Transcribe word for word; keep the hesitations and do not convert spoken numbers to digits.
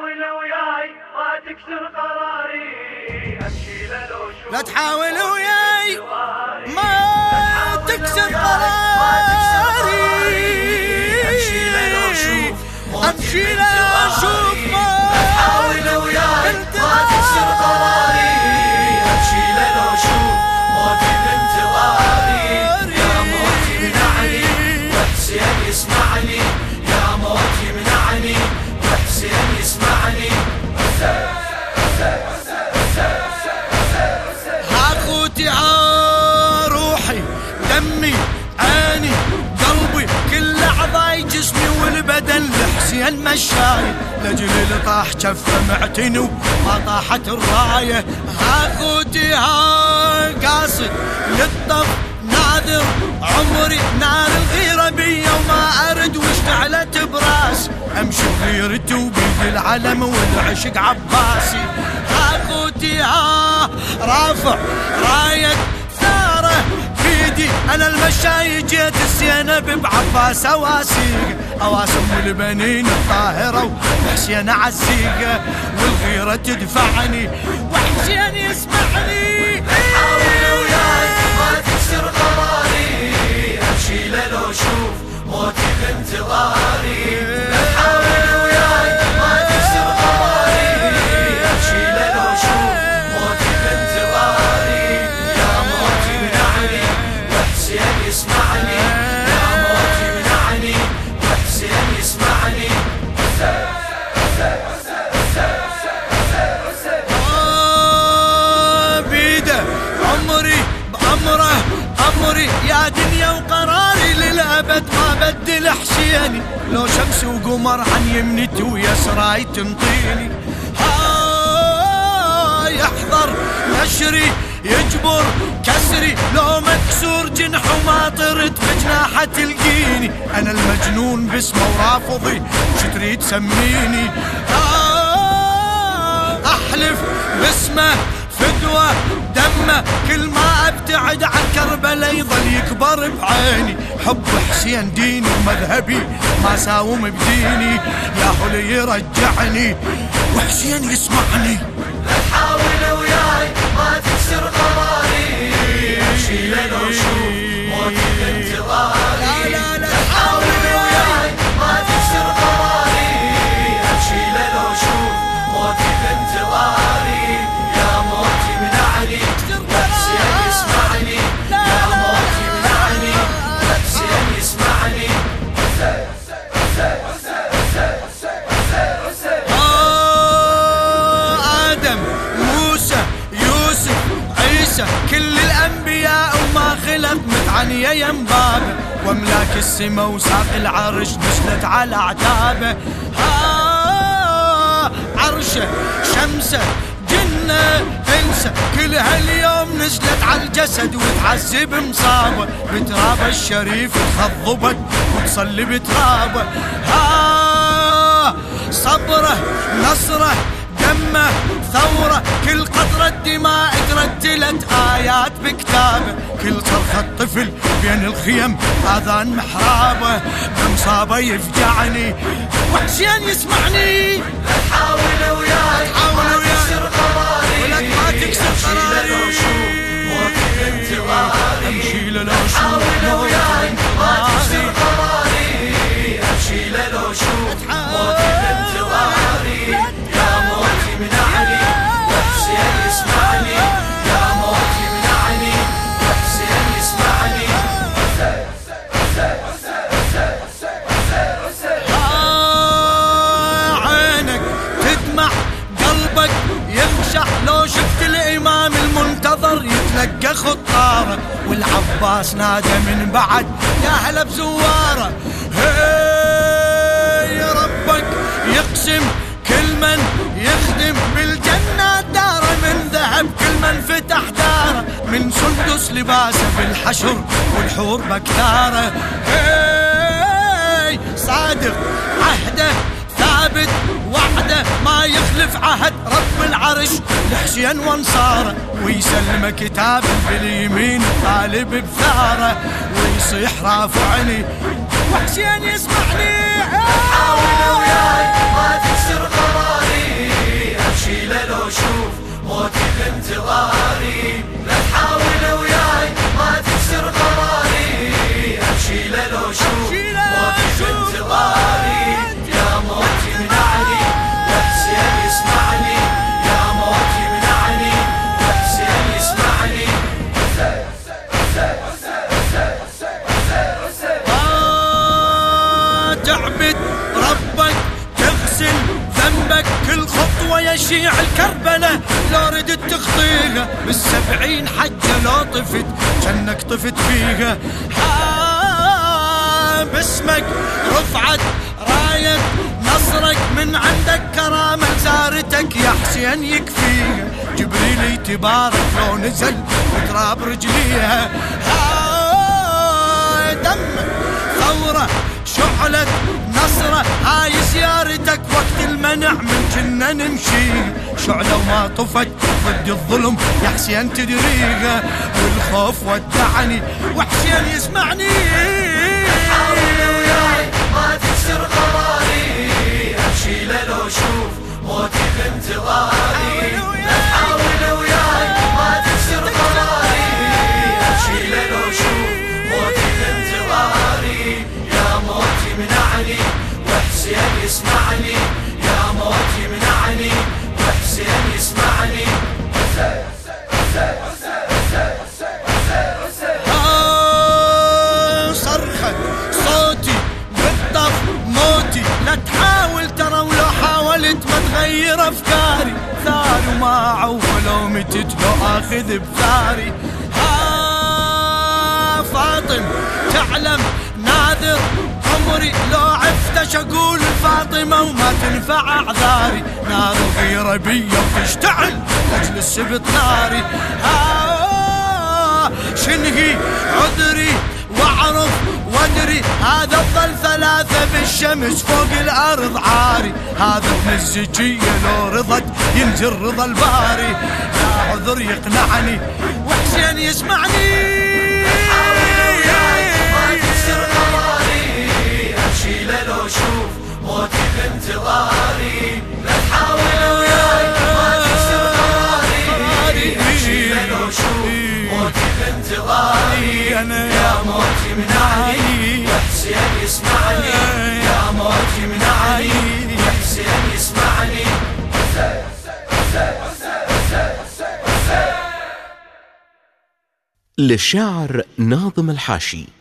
تحاول وياي ما تكسر قراري، امشي لو شوف لا تحاول وياي ما تكسر قراري، امشي لو شوف امشي لو اشوف لا تحاول وياي ما تكسر قراري، امشي لو شوف موتي بانتظاري، يا موتي منعني وحسين يسمعني، يا موتي منعني وحسين يسمعني. ها اخوتي ها روحي دمي عيني قلبي كل اعضاي جسمي والبدن لحسين مشاي، لاجل اللي طاح جفه معتني وما طاحت الرايه. ها اخوتي ها قاصد للطف ناذر عمري نار الغيره بيا وما ارد واشتعلت براس، امشي بغيرتي وبيد العلم والعشق عباسي. ها اخوتي ها رافع رايه ثاره بيدي انا المشاي جيت الزينب بعباس اواسيق، اواسم البنين الطاهره وحسين عزيقه، والغيره تدفعني وحسين يسمعني. حاول وياي ما تكسر قراري، امشي لو شوف موتي بانتظاري، حاول وياي ما تكسر قراري، امشي لو شوف موتي بانتظاري، يا موتي منعني وحسين يسمعني، يا موتي منعني وحسين يسمعني. آه بيده عمري بأمره أمري يا دنيا وقراري للأبد ما بدل حسيني، لو شمس وقمر عن يمنتي ويسراي تنطيني. ها يحضر نشري يجبر كسري، لو مكسور جنح وما طرت بجناحه تلقيني، انا المجنون باسمه ورافضي شتري تسميني. آه احلف باسمه فدوة دمه كل ما ابتعد عن كربلاء يظل يكبر بعيني، حب حسين ديني ومذهبي ما ساوم بديني، يا هو اللي يرجعني وحسين يسمعني. لا تحاول وياي ما تكسر قراري، امشي لو شوف موتي بانتظاري، لا لا لا حاول وياي ما تكسر قراري، امشي لو شوف موتي بانتظاري، يا موتي منعني وحسين يسمعني، يا موتي منعني وحسين يسمعني. آه آدم موسى يوسف عيسى كل الأنبياء وما خلت متعنية ينبابه، واملاك السما وساق العرش نزلت على اعتابه. ها عرشه شمسه جنة انسى كل هاليوم نزلت على الجسد وتعذب مصابه، بترابه الشريف تخضبت وتصلي بترابه. ها صبره نصره دمه ثوره كل قطرة دماء ترتلت آيات بكتابه، كل صرخة طفل بين الخيم آذان محرابه، بمصابه يفجعني وحسين يسمعني. لا تحاول وياي حاول ما وياي تكسر قراري، ولك ما تكسر قراري، لو شوف موتي بانتظاري، امشي لو حاول شوف وياي ما تكسر موتي قراري، امشي لو شوف موتي بانتظاري، يا موتي منعني وحسين يسمعني، يا موتي منعني وحسين يسمعني. آه عينك تدمع قلبك يخشع لو شفت الإمام المنتظر يتلقى خطاره، والعباس نادى من بعد يا هلا بزواره. هي ربك يقسم كل من يخدم بالجنة داره، من ذهب كل من فتح داره، من سندس لباسه بالحشر والحور بكتاره. هي صادق عهده ثابت وعده ما يخلف عهد رب العرش لحسين وانصاره، ويسلم كتاب باليمين طالب بثاره، ويصيح رافعني وحسين يسمعني. حاول وياي ما تكسر قراري، تغسل ذنبك كل خطوة يشيع الكربلة، لو ردت تخطيها بالسبعين حجة لو طفت جنك طفت فيها. باسمك رفعت راية نصرك، من عندك كرامة زارتك يا حسين يكفيها. جبريل تبارك لو نزل وتراب رجليها. دمك ثورة شعلة نصرة، هاي زيارتك وقت المنع من جنة نمشي. شعلة وما طفت ضد الظلم يا حسين تدريها، والخوف ودعني وحسين يسمعني. حاول وياي ما تكسر قراري، امشي لو شوف موتي بانتظاري. حاول وياي ما تكسر قراري، امشي لو شوف موتي بانتظاري. يا موتي منعني وحسين يسمعني، يا موتي منعني وحسين يسمعني. صرخت صوتي بالطف موتي، لا تحاول ترى ولو حاولت ما تغير افكاري. ثار وما عولو متت لو اخذ بثاري. ها فاطم تعلم ناذر عمري لو عفتش اقول فاطمة وما تنفع اعذاري. نار غيرة بيا وتشتعل لاجل السبط ناري. ها شنهي عذري واعرف وادري، هذا الظل ثلاثة بالشمس فوق الارض عاري. هذا ابن الزكية لو رضت ينزل رضا الباري. لا عذر يقنعني وحسين يسمعني. لو شوف موتي بانتظاري، لا تحاول وياي ما تكسر قراري. امشي لو شوف موتي بانتظاري. انا يا موتي منعني وحسين يسمعني، يا موتي منعني وحسين يسمعني. للشاعر ناظم الحاشي.